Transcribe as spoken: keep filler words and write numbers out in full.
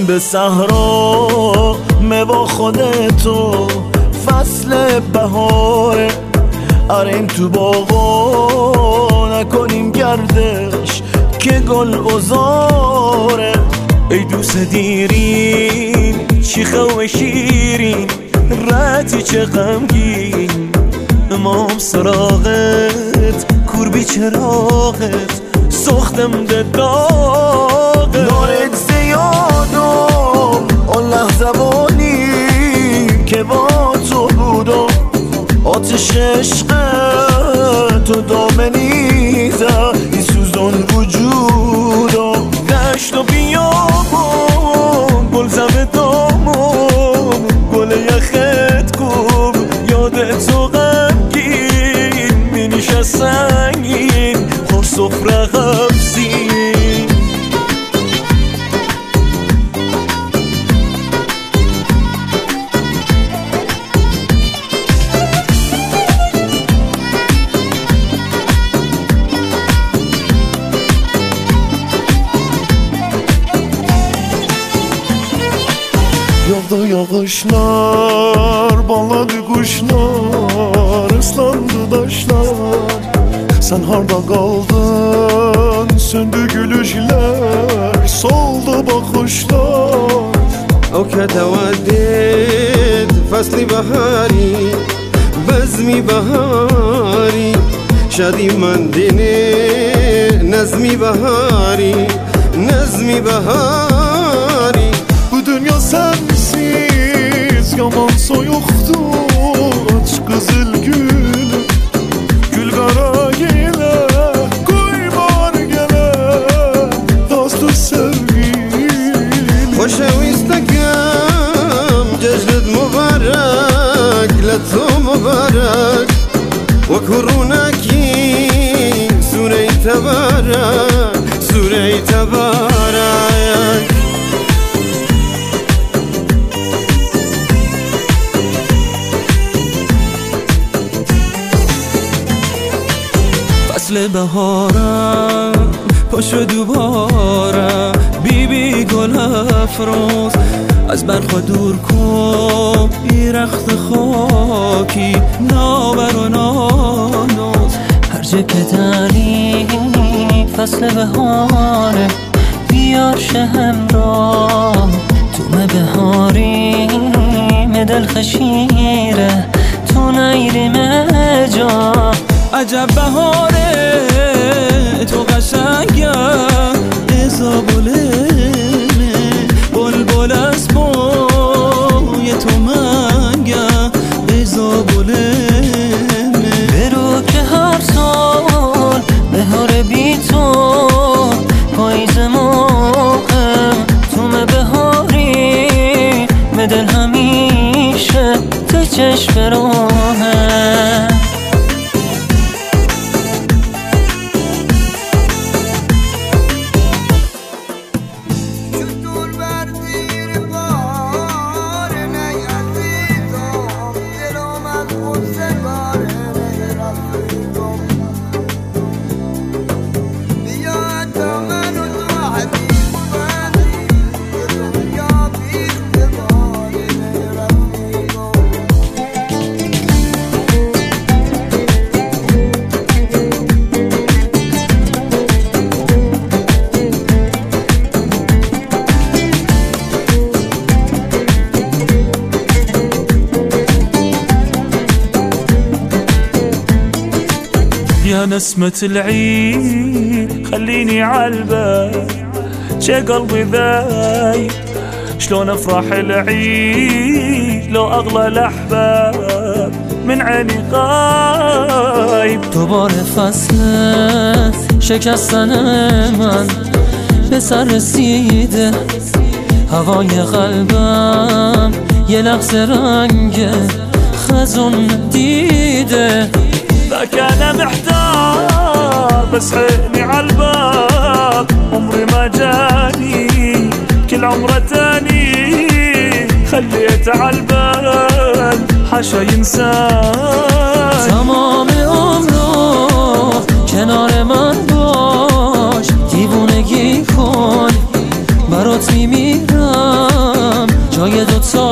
به صحرا موا خودتو فصل بهاره، اریم تو باغا نکنیم گردش که گل ازاره. ای دوست دیرین شیخه و شیرین رتی چه غمگین، امام سراغت کوربی چراغت سختم ده داغه. نارت زیادم اون لحظه بانی که با تو بودم، آتش عشق تو دامنیزه ای سوزان وجودم. دشت و بیابون گل زمه دامون گل یخت کن یادت تو غمگین مینیشه سنگین خور سفره غمزین. Yağdı yağışlar, bağladı kuşlar, ıslandı taşlar. Sen harda kaldın, söndü gülüşler, soldu bakışlar. أو كتودد فصل بهاری بزمی بهاری شادی من دینه نظمی بهاری نظمی بهاری. Bu dünya sensiz yaman soyuktu, aç kızıl gülü gül kara gele koymar gele dostu sevgilim. خوشویستکم جشنت مبارک لتو مبارک وکرونکی سوره تبارک سوره تبارک. فصل بهارم پاشو دوباره بی بی گل افروز از برخوا دور کن بی رخت خاکی نابر و نانوز. هر جا که داری فصل بهاره بیار شهم را تو بهاری مدل خشیره تو نیری مجا. عجب بهاره تو قشنگه ازابولمه بلبل از بوی تو منگه ازابولمه. برو که هر سال بهاره بی تو پاییز موقم تو بهاری مدل همیشه تو چشم راهم. يا نسمة العيد خليني عالبال شي قلبي ذايب شلون افرح العيد لو اغلى الاحباب من عيني غايب. دوباره فصل شکستن من به سر رسیده هوای قلبم یه لحظه رنگ خزون دیده. ذاك انا محتار بس عيني عالباب عمري ما جاني كل عمره تاني خليت عالبال حاشا ينساني. تمام عمرو کنار من باش دیوونگی کن برات میمیرم جای دوتا